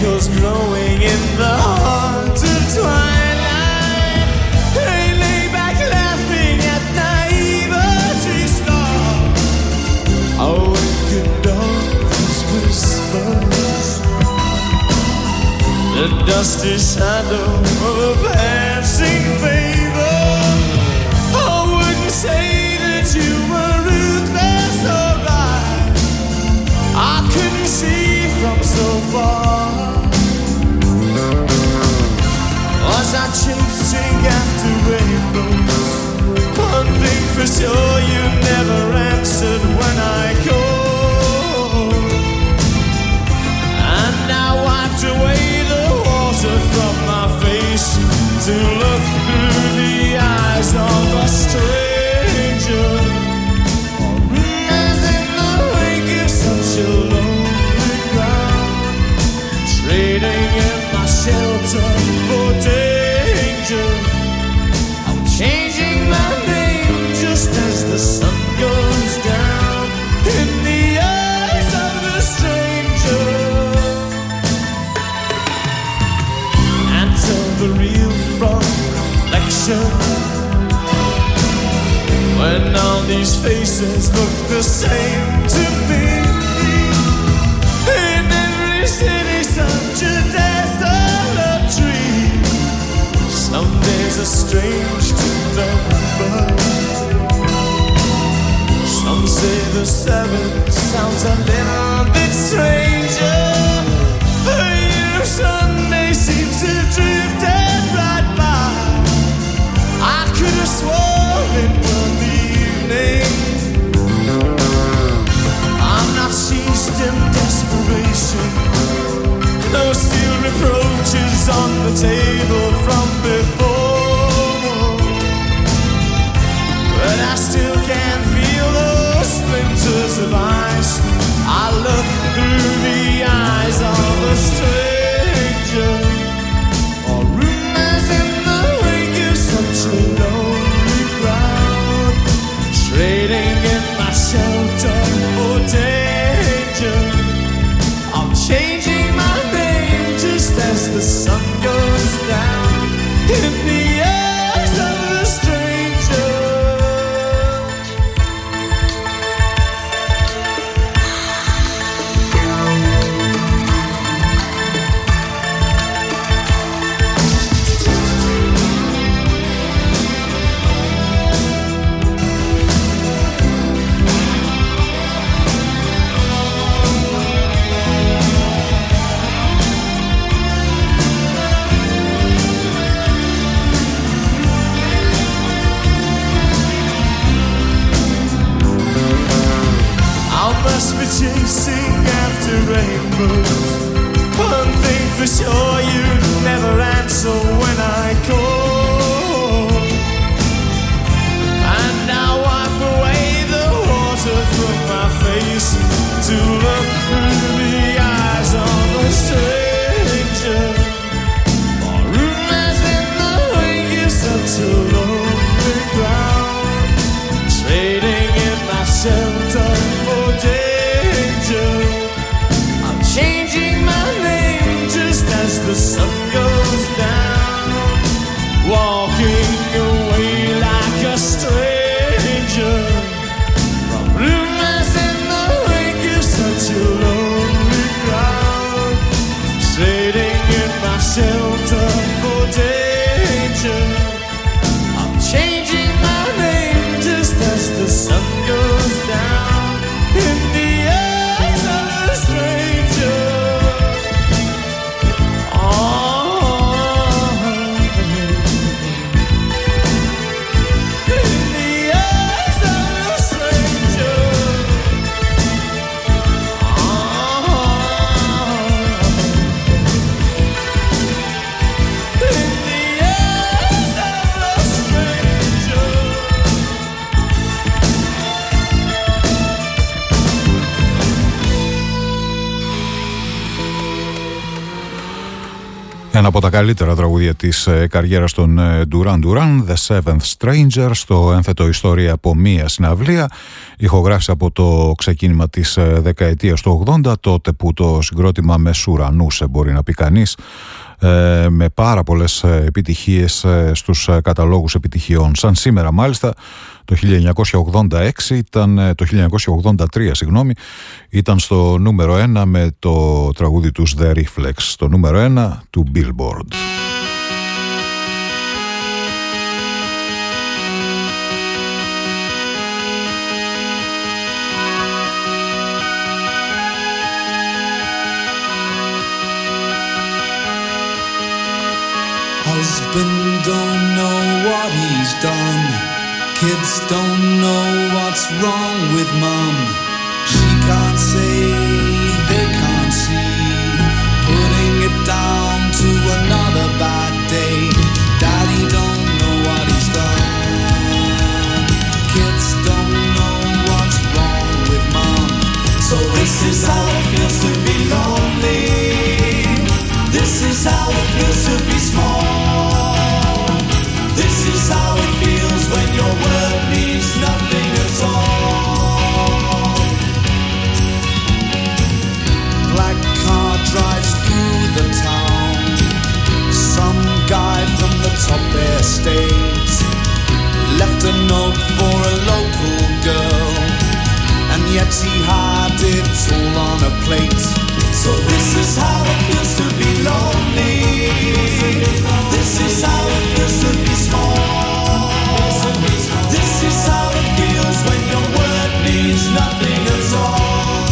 echoes growing in the heart of twilight. They lay back laughing at naivety's scar. Oh, wicked darkness whispers the dusty shadow of a passing favor. I wouldn't say that you were ruthless or right. I couldn't see from so far. Was I chasing after rainbows? One thing for sure, you never answered when I called. And I wiped away the water from my face to look through the eyes of a stranger. For rumors in the wake of such a lonely crowd, trading in my shelter for danger. I'm changing my name just as the sun goes down in the eyes of the stranger. Until the real from reflection, when all these faces look the same to me. In every city such a desolate dream. Some days are strange to remember. Some say the seventh sounds a little bit stranger. A year of Sunday seems to drift dead right by. I could have sworn it was the evening. I'm not seized in desperation. No steel reproaches on the table from before. But I still can feel those splinters of ice. I look through the eyes of a stranger. Or rumors in the wake of such a lonely crowd, trading in my shelter for danger. I'm changing my name just as the sun goes down in the eyes of the stranger. Must be chasing after rainbows. One thing for sure, you never answer when I call. And I wipe away the water from my face to look through the eyes of a stranger. For rumors in the wake of such a lonely crowd, trading in my shelter for danger. I'm changing my name just as the sun goes down. Walking away like a stranger from rumors in the wake of such a lonely crowd, trading in my shelter for danger. I'm changing my name just as the sun goes down in the eyes of a stranger. Oh, in the eyes of a stranger. Oh, Ένα από τα καλύτερα τραγούδια της καριέρας των Duran Duran, The Seventh Stranger, στο ένθετο ιστορία από μία συναυλία, ηχογράφησε από το ξεκίνημα της δεκαετίας του 80, τότε που το συγκρότημα μεσουρανούσε, μπορεί να πει κανείς, με πάρα πολλές επιτυχίες στους καταλόγους επιτυχιών. Σαν σήμερα μάλιστα, το 1986 ήταν, το 1983 ήταν στο νούμερο 1 με το τραγούδι τους The Reflex, στο νούμερο 1 του Billboard. Husband don't know what he's done. Kids don't know what's wrong with mum. She can't say, they can't see. Putting it down to another bad day. Daddy don't know what he's done. Kids don't know what's wrong with mum. So this is how it feels to be lonely. This is how it feels to be small. This is how it feels when your word means nothing at all. Black car drives through the town. Some guy from the top estate left a note for a local girl, and yet he had it all on a plate. So this is how it feels to be lonely. This is how it feels to be small. This is how it feels when your word means nothing at all.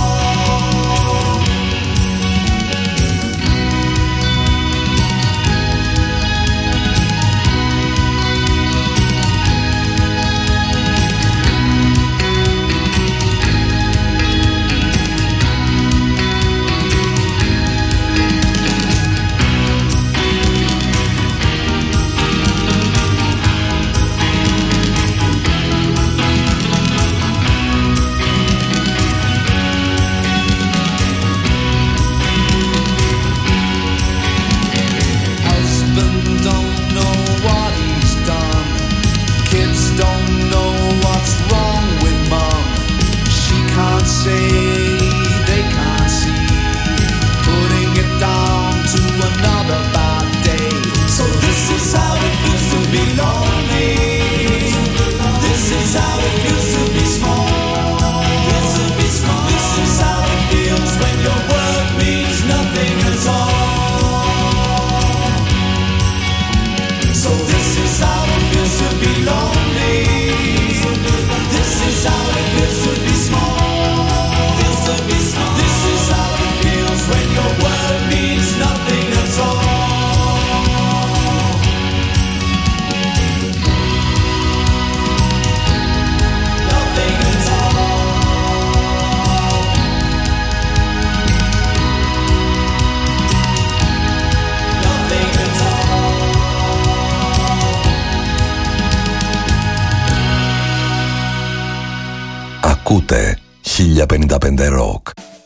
Ακούτε 1055 Rock.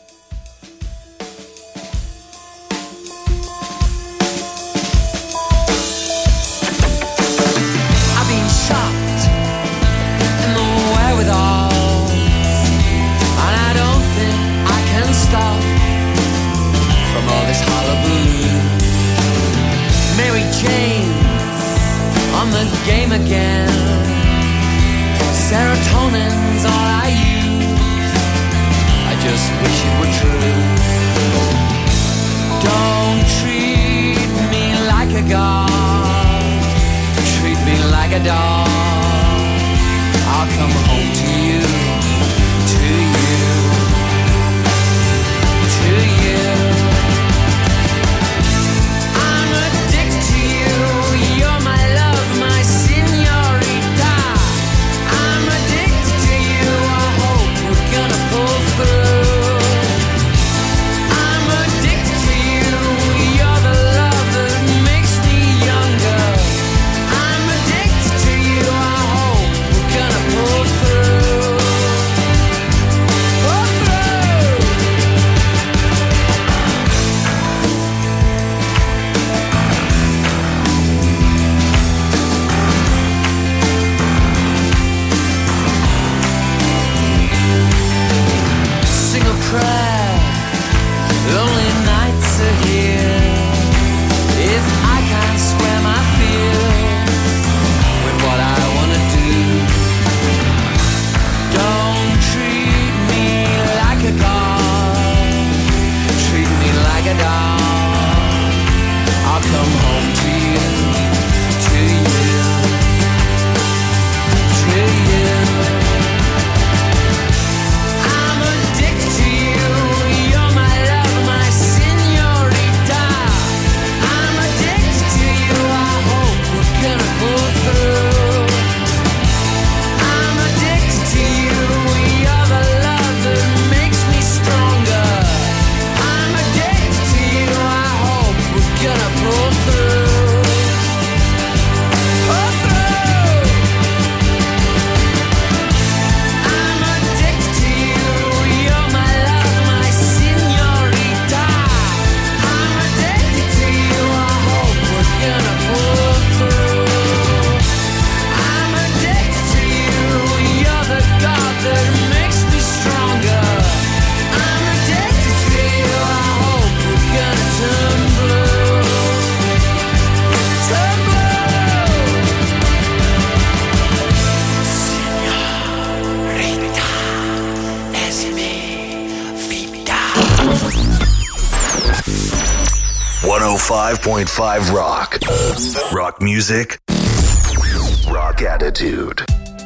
Serotonin's all I use. I just wish it were true. Don't treat me like a god. Treat me like a dog. I'll come home to you, to you, to you. I'm addicted to you. You're my love, my señorita. I'm addicted to you. I hope we're gonna pull through. I'm addicted to you. You're the love that makes me younger. I'm addicted to you. 105.5 Rock. Rock music. Rock attitude.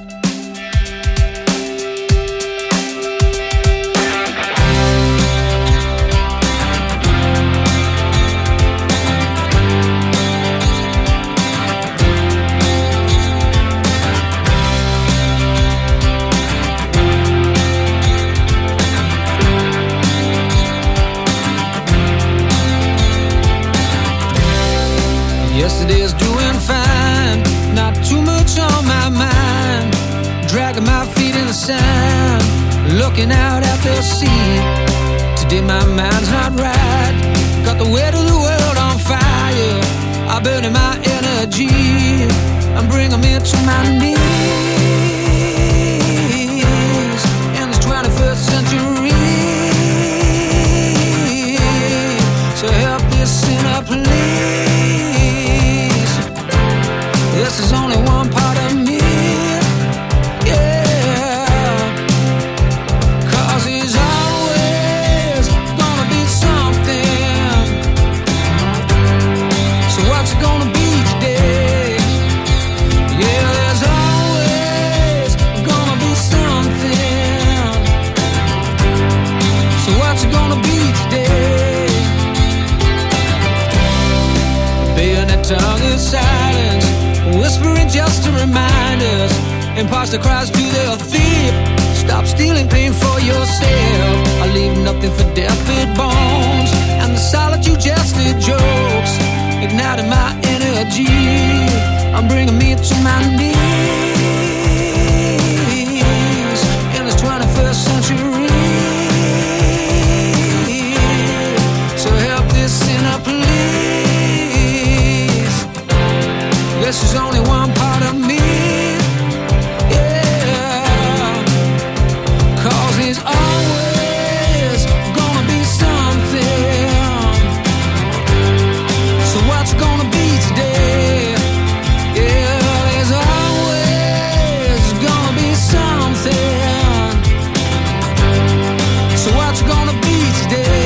Yesterday's doing fine, not too much on my mind. Dragging my feet in the sand, looking out at the sea. Today my mind's not right, got the weight of the world on fire. I'm burning my energy, I'm bringing me to my knees in this 21st century. So help this sinner please. This is only one part of me, yeah. 'Cause he's always gonna be something. So what's it gonna be today? Yeah, there's always gonna be something. So what's it gonna be today? Bayonet tongue is silence, whispering just to remind us. Imposter cries to the thief, stop stealing pain for yourself. I leave nothing for deathbed bones, and the solitude just the jokes, igniting my energy, I'm bringing me to my knees in this 21st century. So help this sinner please. This is only one part of me, yeah. 'Cause he's always gonna be something. So what's gonna be today? Yeah, there's always gonna be something. So what's gonna be today?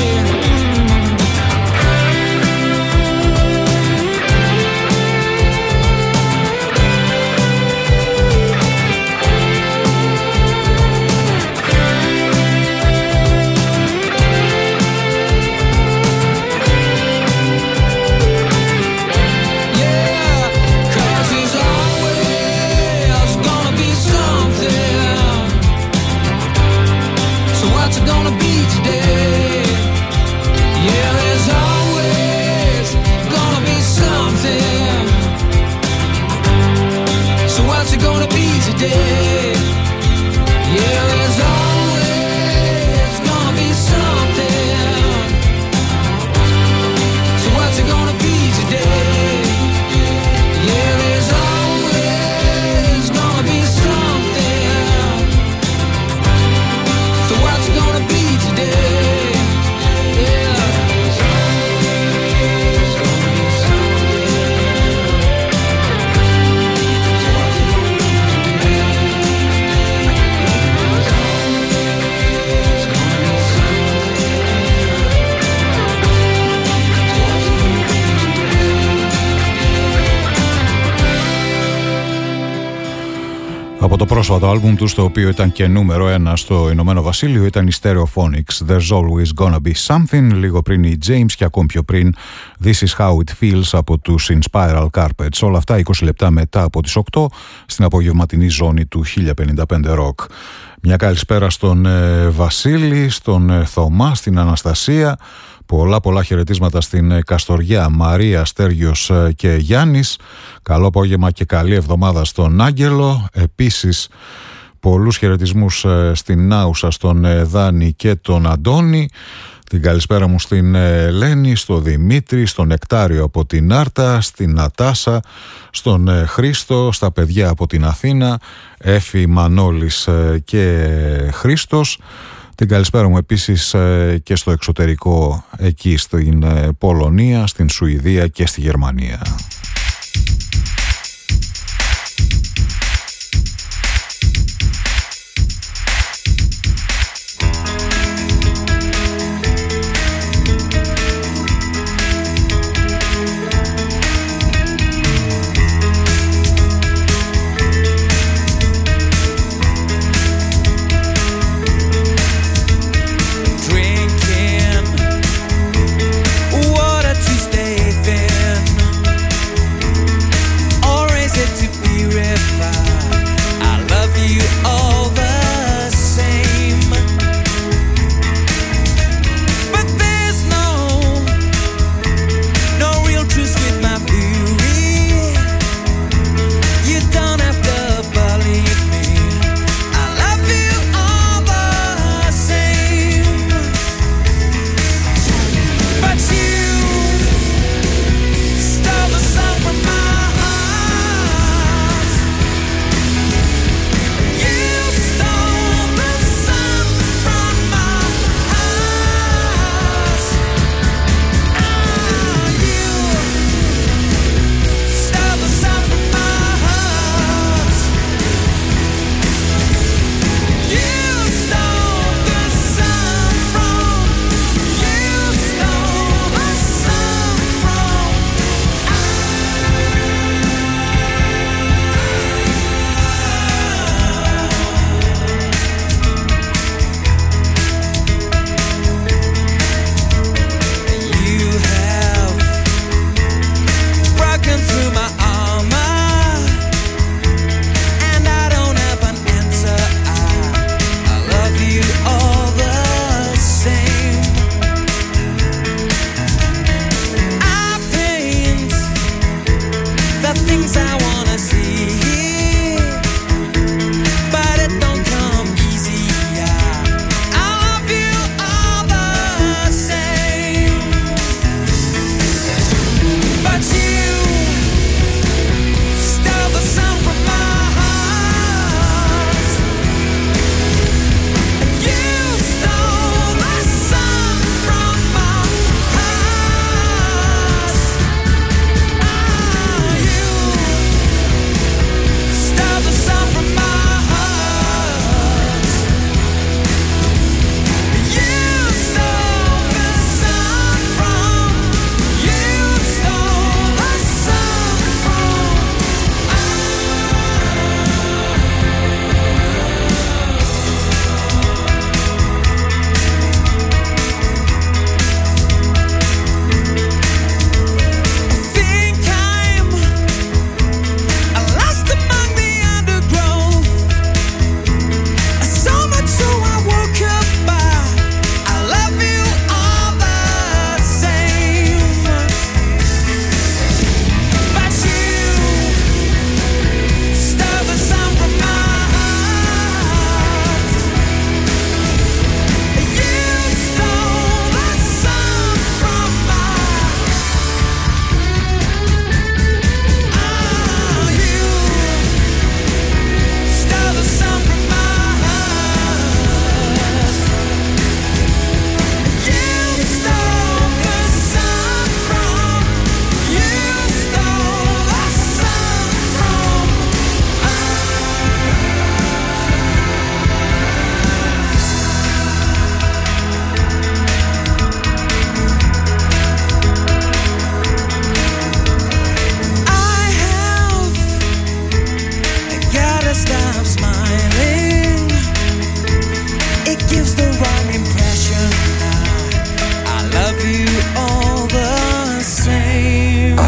Από το πρόσφατο άλμπουμ του, το οποίο ήταν και νούμερο 1 στο Ηνωμένο Βασίλειο, ήταν η Stereophonics, There's Always Gonna Be Something, λίγο πριν η James και ακόμη πιο πριν This Is How It Feels από τους In Spiral Carpets. Όλα αυτά 20 λεπτά μετά από τις 8 στην απογευματινή ζώνη του 1055 Rock. Μια καλησπέρα στον Βασίλη, στον Θωμά, στην Αναστασία. Πολλά χαιρετίσματα στην Καστοριά, Μαρία, Στέργιος και Γιάννης. Καλό απόγευμα και καλή εβδομάδα στον Άγγελο. Επίσης πολλούς χαιρετισμούς στην Άουσα, στον Δάνη και τον Αντώνη. Την καλησπέρα μου στην Ελένη, στο Δημήτρη, στον Νεκτάριο από την Άρτα, στην Νατάσα, στον Χρήστο, στα παιδιά από την Αθήνα, Έφη, Μανώλης και Χρήστος. Την καλησπέρα μου επίσης και στο εξωτερικό, εκεί στην Πολωνία, στην Σουηδία και στη Γερμανία.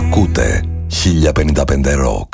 Ακούτε 1055 Rock.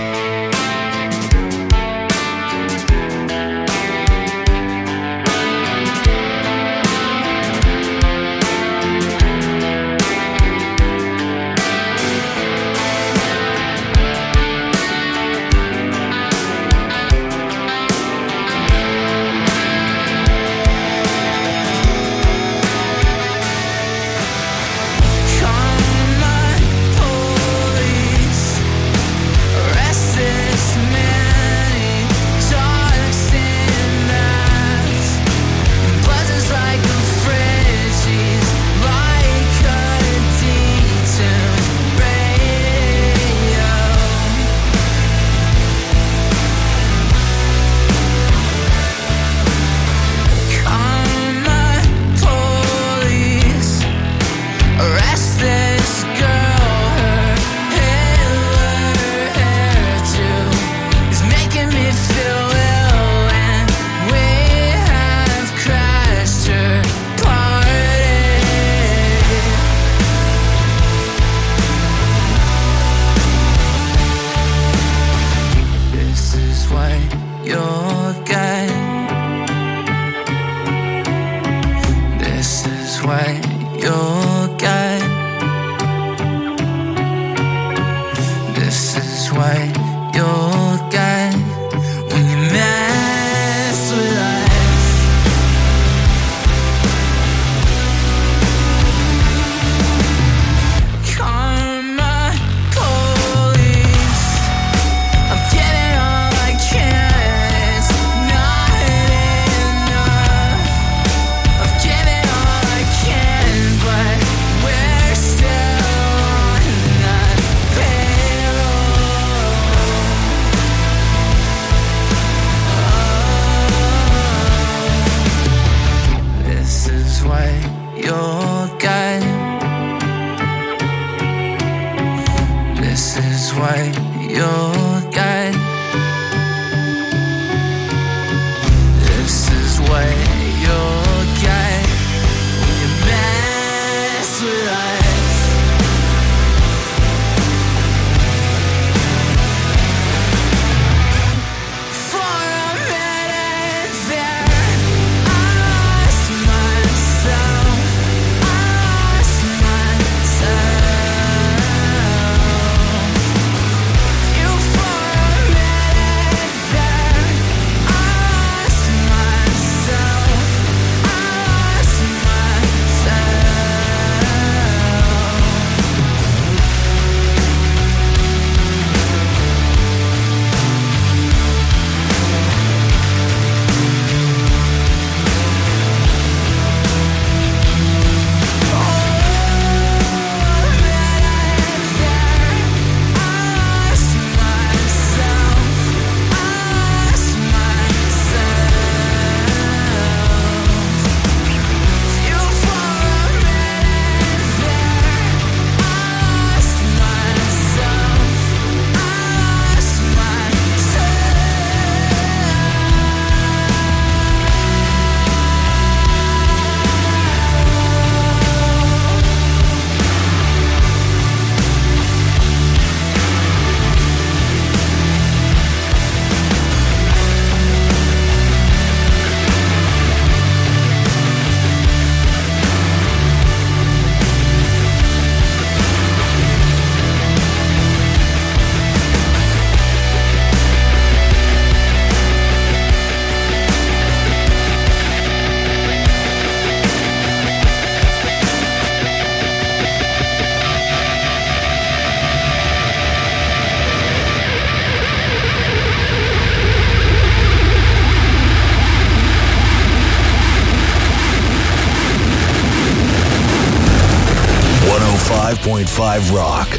Rock.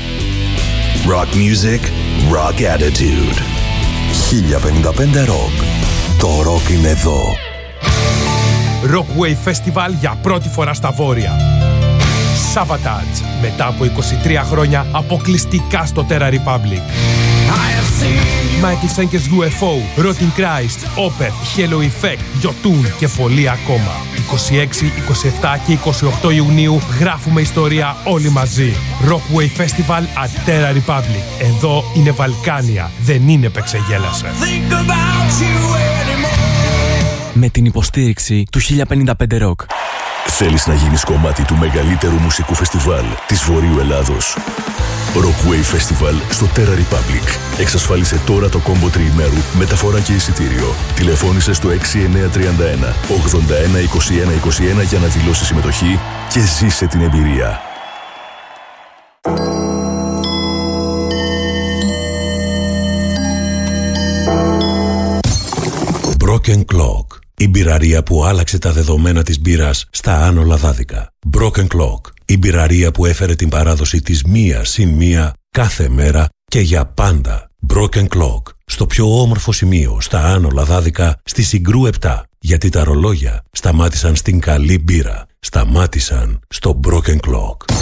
Rock music, rock attitude. 1055 Rock. Το rock είναι εδώ. Rockwave Festival για πρώτη φορά στα Βόρεια. Savatage, μετά από 23 χρόνια αποκλειστικά στο Terra Republic. Michael Schenker's UFO, Rotting Christ, Opeth, Halo Effect, Jotun και πολλοί ακόμα. 26, 27 και 28 Ιουνίου γράφουμε ιστορία όλοι μαζί. Rockwave Festival at Terra Republic. Εδώ είναι Βαλκάνια, δεν είναι Πεξεγέλασε. Με την υποστήριξη του 1055 Rock. Θέλεις να γίνεις κομμάτι του μεγαλύτερου μουσικού φεστιβάλ της Βορείου Ελλάδος? Rockwave Festival στο Terra Republic. Εξασφάλισε τώρα το κόμπο τριημέρου, μεταφορά και εισιτήριο. Τηλεφώνησε στο 6931 81 21 21 για να δηλώσεις συμμετοχή και ζήσε την εμπειρία. Broken Clock. Η μπειραρία που άλλαξε τα δεδομένα της μπύρας στα Άνω Λαδάδικα. Broken Clock. Η μπειραρία που έφερε την παράδοση της μία συν μία κάθε μέρα και για πάντα. Broken Clock. Στο πιο όμορφο σημείο στα Άνω Λαδάδικα, στη Συγκρού 7. Γιατί τα ρολόγια σταμάτησαν στην καλή μπύρα. Σταμάτησαν στο Broken Clock.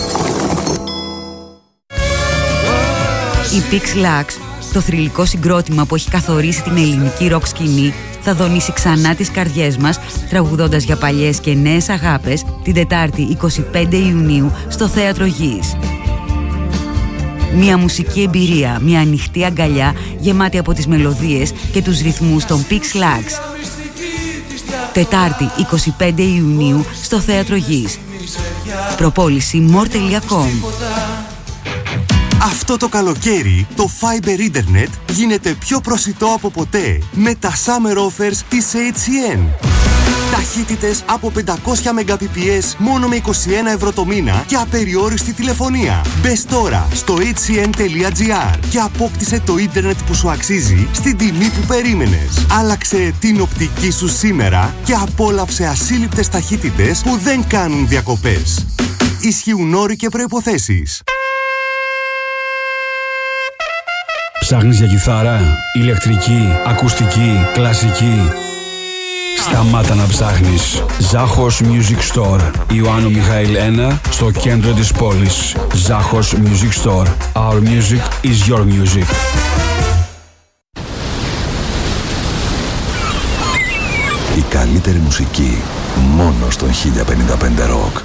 Η Pix Lux, το θρυλικό συγκρότημα που έχει καθορίσει την ελληνική ροκ σκηνή, θα δονήσει ξανά τις καρδιές μας τραγουδώντας για παλιές και νέες αγάπες την Τετάρτη 25 Ιουνίου στο Θέατρο Γης. Μια μουσική εμπειρία, μια ανοιχτή αγκαλιά γεμάτη από τις μελωδίες και τους ρυθμούς των Pix Lux. Τετάρτη 25 Ιουνίου στο Θέατρο Γης. Προπόληση more.com. Αυτό το καλοκαίρι το Fiber Internet γίνεται πιο προσιτό από ποτέ με τα Summer Offers της HCN. Ταχύτητες από 500 Mbps μόνο με 21 ευρώ το μήνα και απεριόριστη τηλεφωνία. Μπες τώρα στο hcn.gr και απόκτησε το ίντερνετ που σου αξίζει στην τιμή που περίμενες. Άλλαξε την οπτική σου σήμερα και απόλαυσε ασύλληπτες ταχύτητες που δεν κάνουν διακοπές. Ισχύουν όροι και προϋποθέσεις. Ψάχνεις για κιθάρα, ηλεκτρική, ακουστική, κλασική? Σταμάτα να ψάχνεις. Ζάχος Music Store, Ιωάννου Μιχαήλ 1, στο κέντρο της πόλης. Ζάχος Music Store. Our music is your music. Η καλύτερη μουσική μόνο στον 1055 Rock.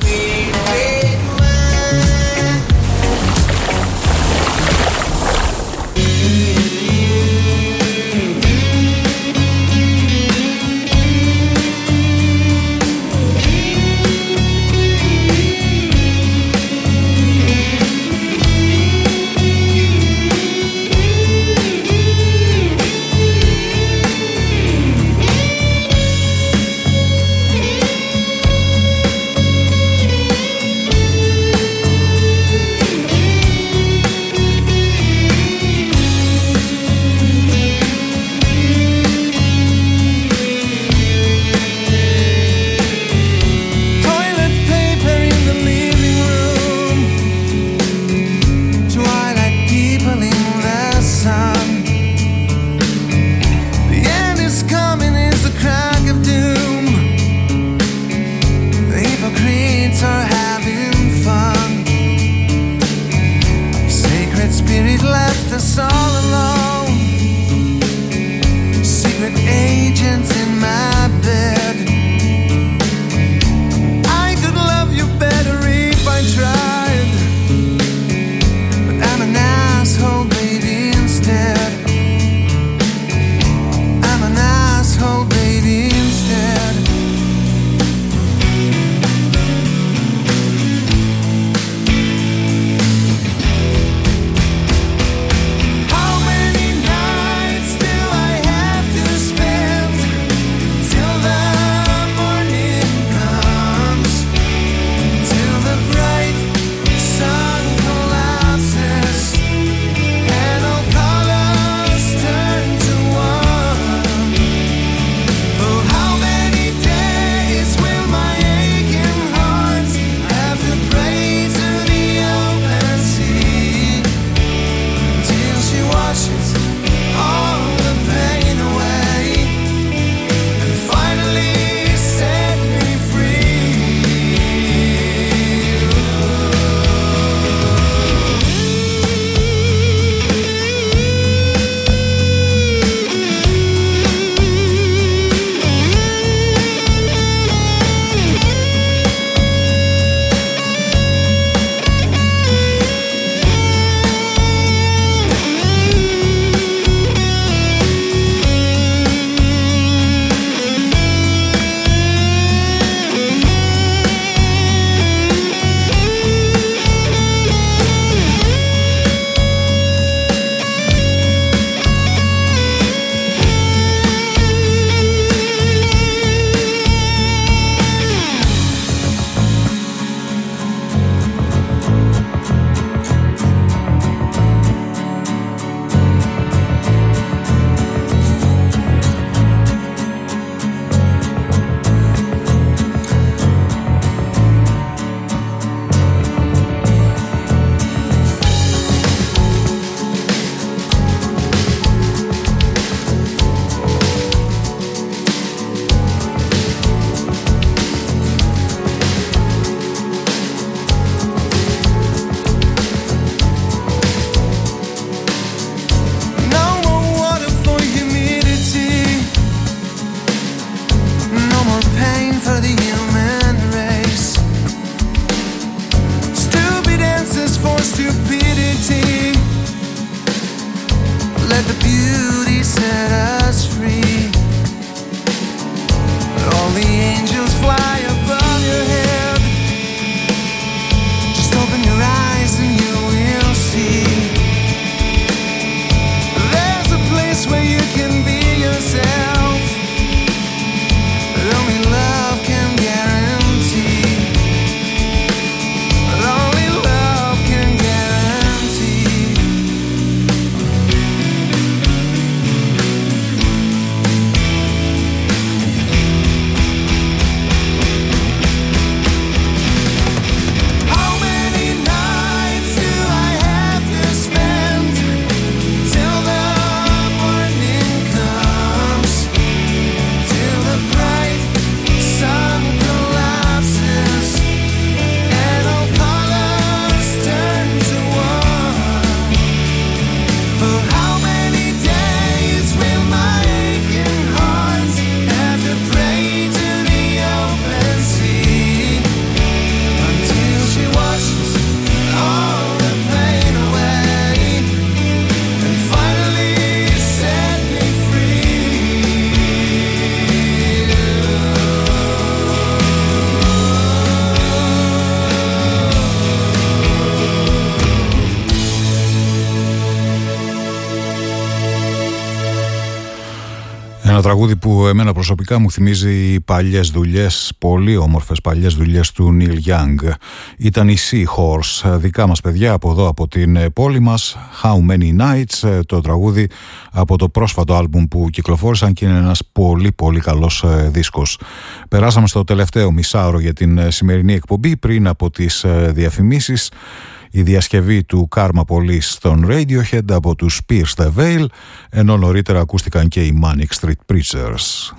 Ένα τραγούδι που εμένα προσωπικά μου θυμίζει παλιές δουλειές, πολύ όμορφες παλιές δουλειές του Neil Young. Ήταν η Seahorse, δικά μας παιδιά από εδώ από την πόλη μας. How Many Nights, το τραγούδι από το πρόσφατο άλμπουμ που κυκλοφόρησαν και είναι ένας πολύ πολύ καλός δίσκος. Περάσαμε στο τελευταίο μισάωρο για την σημερινή εκπομπή πριν από τις διαφημίσεις. Η διασκευή του Karma Police στον Radiohead από τους Pierce the Veil, ενώ νωρίτερα ακούστηκαν και οι Manic Street Preachers.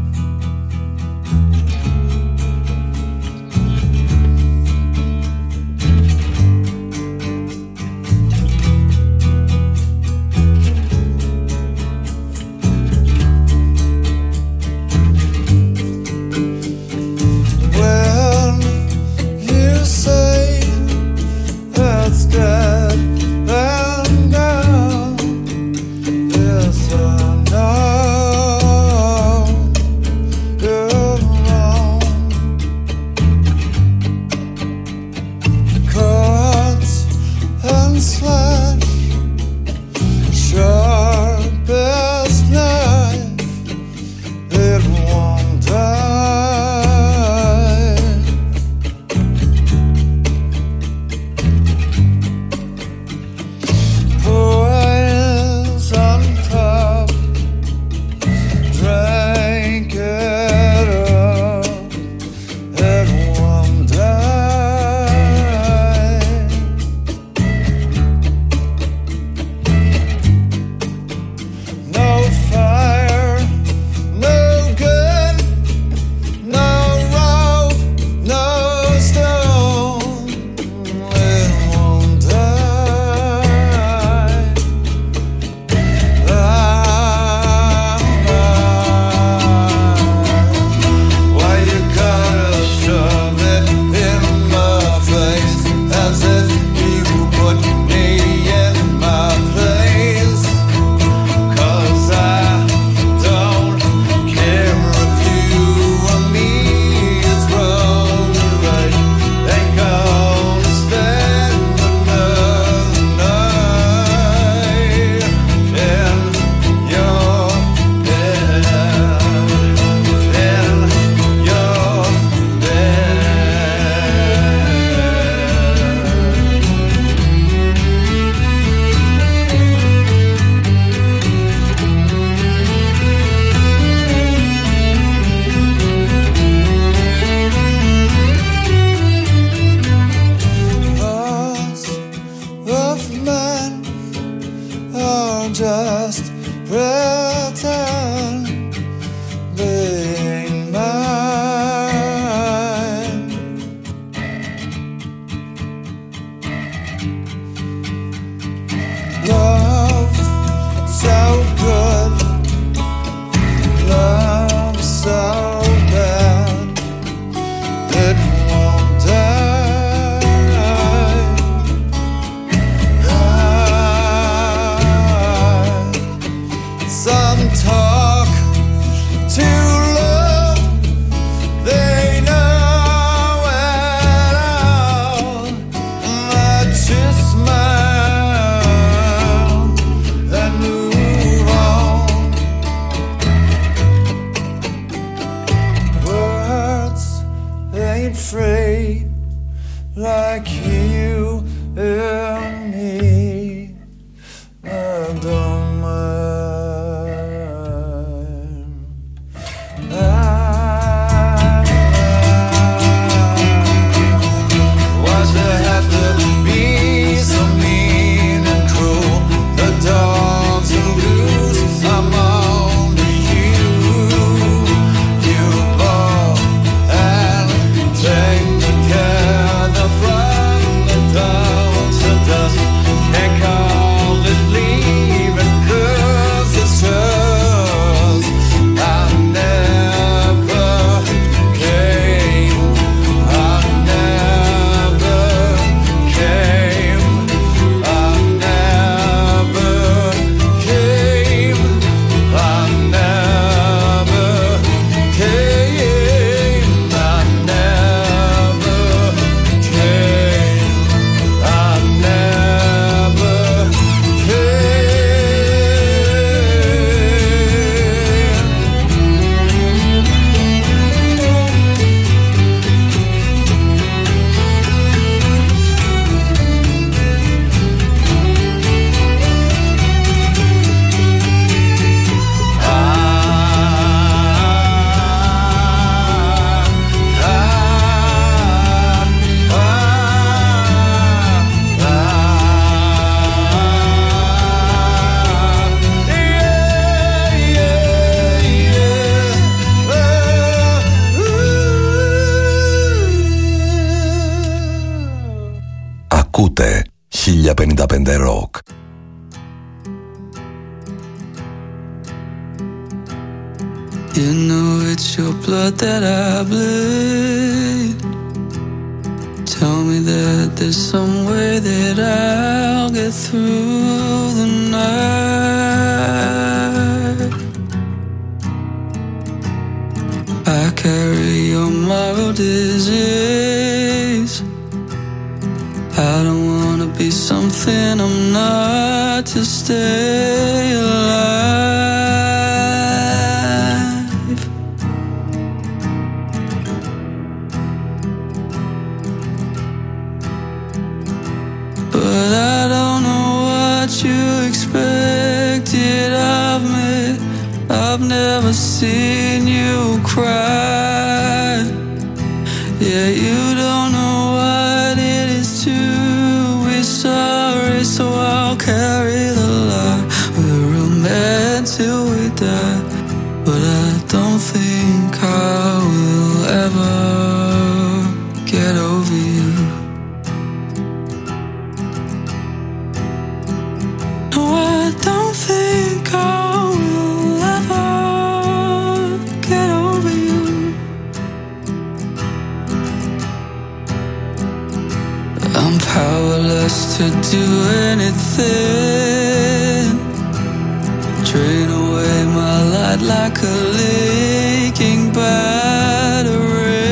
That's dead and gone. Yes, I know you're wrong. Cuts and slash, sharpest knife, it won't die. Poison cup, drink it up, it won't die. No fire, no gun, no rope, no stone, it won't die. Why you gotta shove it in my face as if you put me in my place? 'Cause I don't care if you or me is wrong or right. Ain't gonna spend another night in your bed, in your Thoughts of men are just pretend being mine. Love so good, love so bad, it won't die. Some 55 Rock. You know it's your blood that I bleed. Tell me that there's some way that I'll get through the night. I carry your moral disease. I don't wanna be something I'm not to stay alive. But I don't know what you expected of me. I've never seen you cry. Yeah, you don't know what it is to be sorry, so I'll carry the light. We're real men till we die, but I don't think I will ever get over you. No, I don't think I will ever get over you. I'm powerless to do anything. Drain away my light like a leaking battery.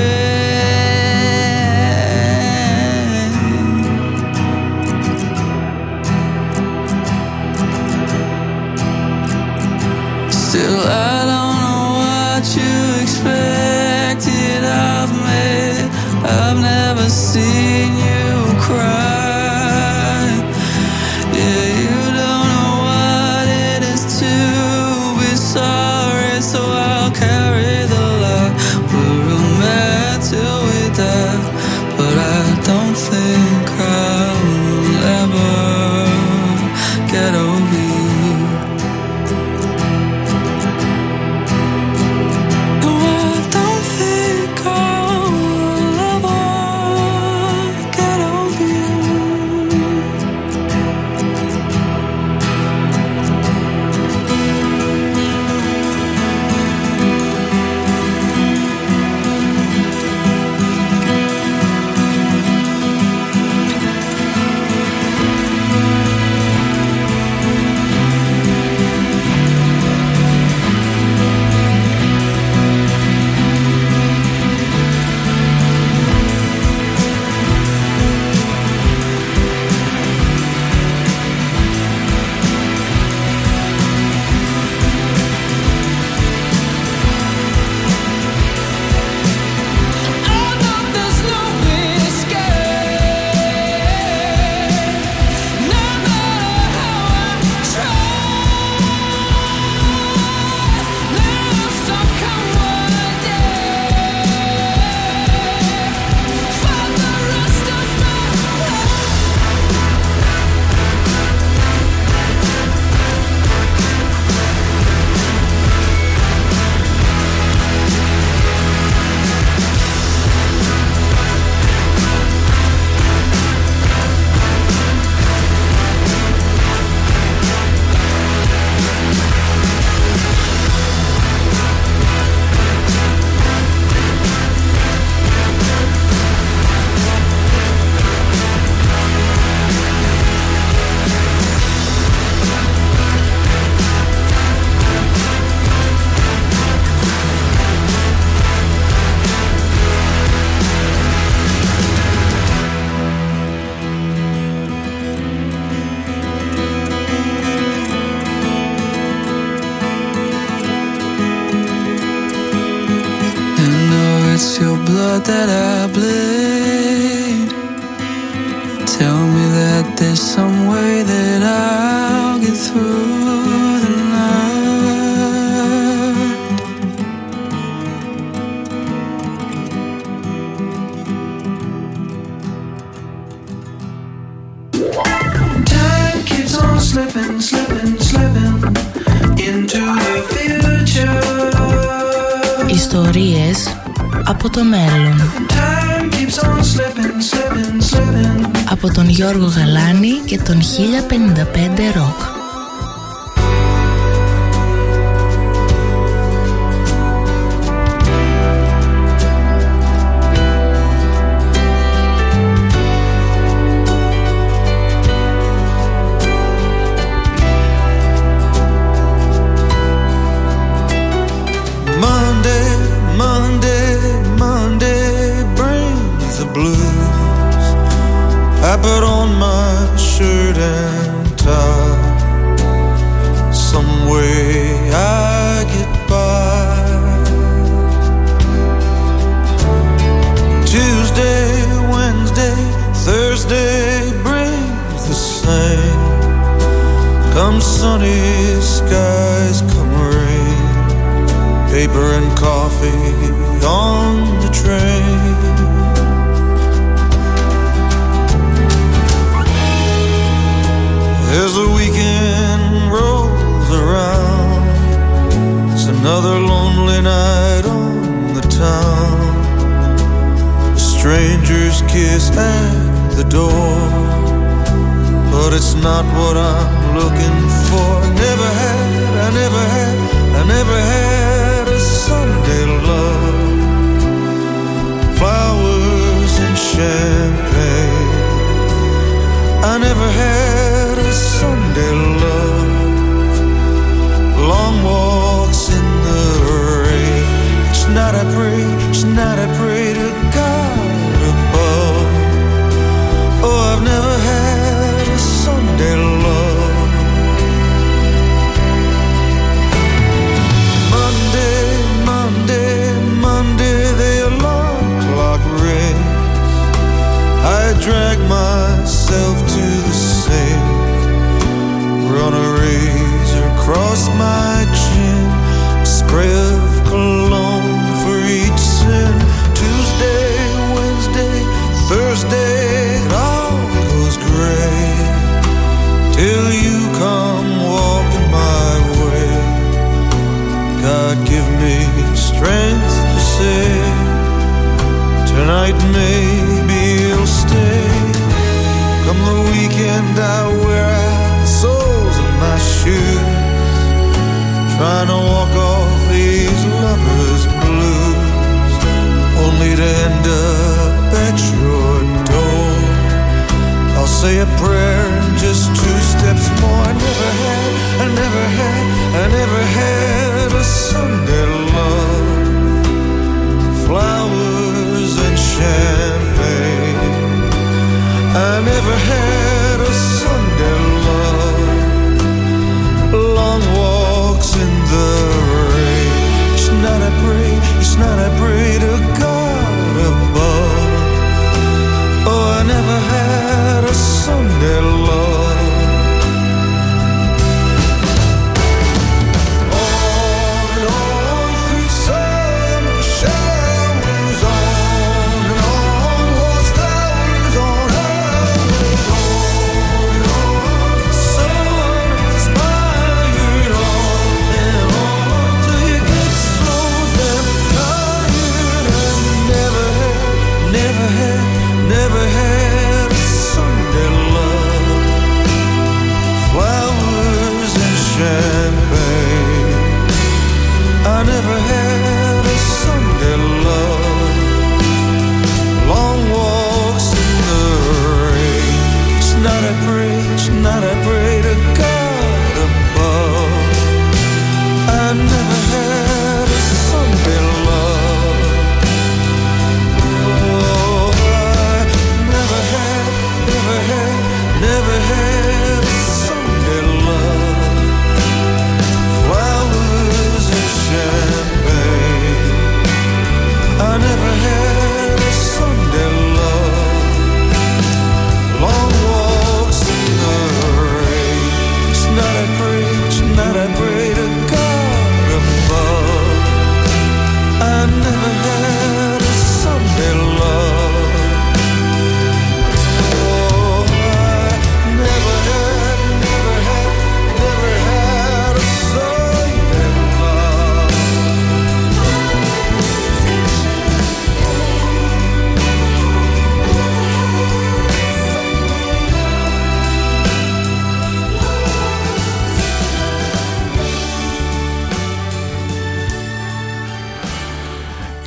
Still, I don't know what you expected of me. I've never seen you cry. Yeah, you don't know what it is to be sorry, so I'll carry the light. We're a man till we die, but I don't think I will ever get over you. No, I don't think I will ever get over you. It's your blood that I bleed. Tell me that there's some way that I'll get through the night. Time keeps on slipping, slipping, slipping into the future. Ιστορίες από το μέλλον. Time keeps on slipping, slipping. slipping, slipping. Από τον Γιώργο Γαλάνη και τον 1055 Rock. I put on my shirt and tie. Some way I get by. Tuesday, Wednesday, Thursday brings the same. Come sunny skies, come rain. Paper and coffee on the train. As the weekend rolls around, it's another lonely night on the town. A stranger's kiss at the door, but it's not what I'm looking for. Never had a Sunday love. Flowers and champagne. I never had a Sunday love. Long walks in the rain. Each night I pray to God above. Oh, I've never had a Sunday love. Monday, the alarm clock rings. I drag myself to the sink, run a razor across my chin, spray of cologne for each sin. Tuesday, Wednesday, Thursday, it all goes gray, till you come walking my way. God give me strength to say, tonight maybe you'll stay. Come the weekend I wear out the soles of my shoes, trying to walk off these lovers' blues, only to end up at your door. I'll say a prayer and just 2 steps more. I never had a Sunday love. Flowers and champagne. I never had a Sunday love. Long walks in the rain. Each night I pray to God above. Oh, I never had a Sunday love.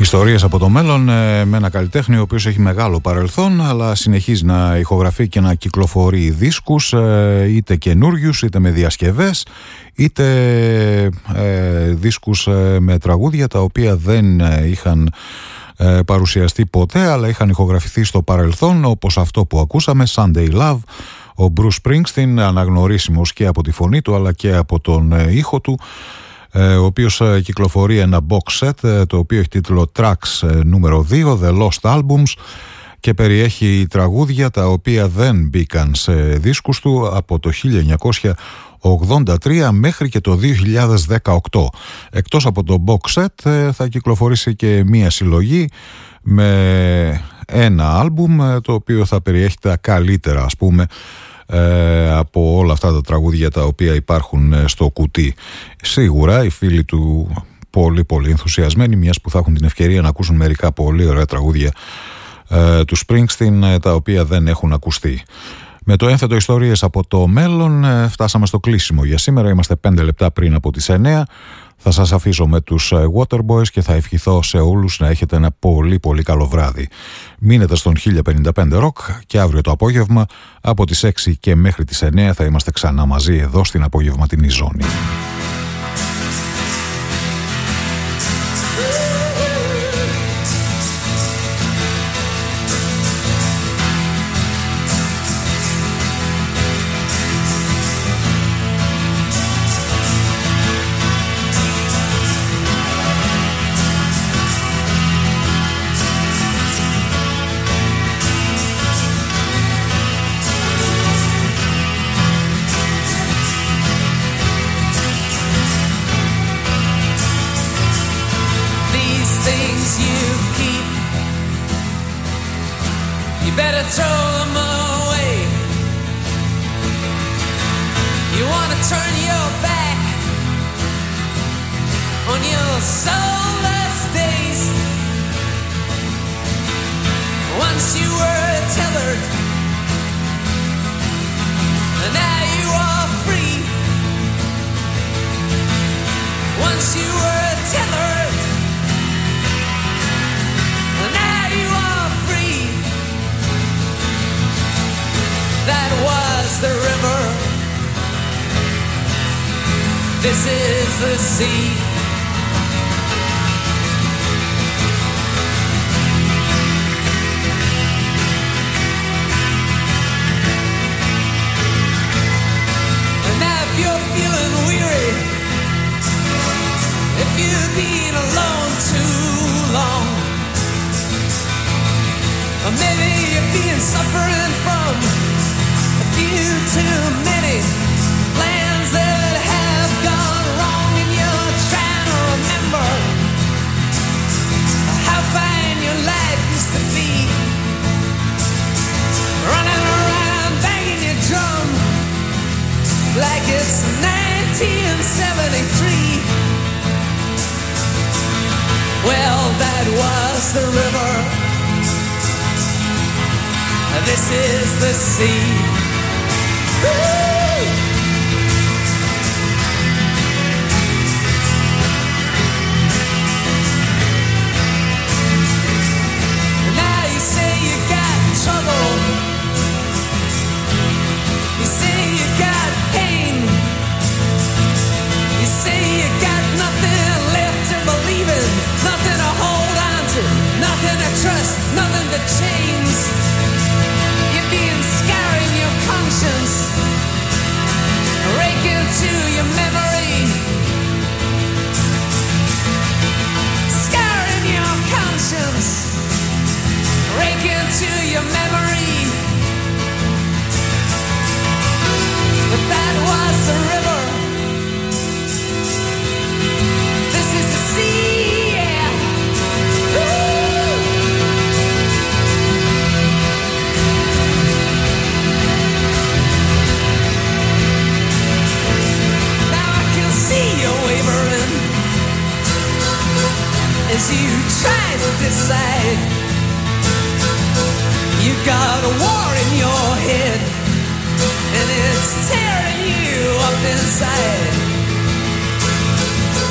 Ιστορίες από το μέλλον με ένα καλλιτέχνη ο οποίος έχει μεγάλο παρελθόν αλλά συνεχίζει να ηχογραφεί και να κυκλοφορεί δίσκους είτε καινούριους είτε με διασκευές είτε δίσκους με τραγούδια τα οποία δεν είχαν παρουσιαστεί ποτέ αλλά είχαν ηχογραφηθεί στο παρελθόν, όπως αυτό που ακούσαμε, Sunday Love. Ο Bruce Springsteen, αναγνωρίσιμος και από τη φωνή του αλλά και από τον ήχο του, ο οποίος κυκλοφορεί ένα box set το οποίο έχει τίτλο Tracks νούμερο 2, The Lost Albums, και περιέχει τραγούδια τα οποία δεν μπήκαν σε δίσκους του από το 1983 μέχρι και το 2018. Εκτός από το box set θα κυκλοφορήσει και μία συλλογή με ένα άλμπουμ το οποίο θα περιέχει τα καλύτερα, ας πούμε, από όλα αυτά τα τραγούδια τα οποία υπάρχουν στο κουτί. Σίγουρα οι φίλοι του πολύ ενθουσιασμένοι, μιας που θα έχουν την ευκαιρία να ακούσουν μερικά πολύ ωραία τραγούδια του Springsteen τα οποία δεν έχουν ακουστεί. Με το ένθετο ιστορίες από το μέλλον φτάσαμε στο κλείσιμο για σήμερα. Είμαστε 5 λεπτά πριν από τις 9. Θα σας αφήσω με τους Waterboys και θα ευχηθώ σε όλους να έχετε ένα πολύ καλό βράδυ. Μείνετε στον 1055 Rock και αύριο το απόγευμα από τις 6 και μέχρι τις 9 θα είμαστε ξανά μαζί εδώ στην απογευματινή ζώνη. Better throw them away. You want to turn your back on your soulless days. Once you were tethered, and now you are free. Once you were tethered, and now you are free. That was the river. This is the sea. And now if you're feeling weary, if you've been alone too long, or maybe you've been suffering from too many plans that have gone wrong, and you're trying to remember how fine your life used to be. Running around banging your drum like it's 1973. Well, that was the river. This is the sea. Now you say you got trouble, you say you got pain, you say you got nothing left to believe in, nothing to hold on to, nothing to trust, nothing to change. You've been scarring your conscience, raking to your memory, scarring your conscience, raking to your memory. But that was the river. This is the sea, yeah. Woo! Now I can see you wavering as you try to decide. You got a war in your head, and it's tearing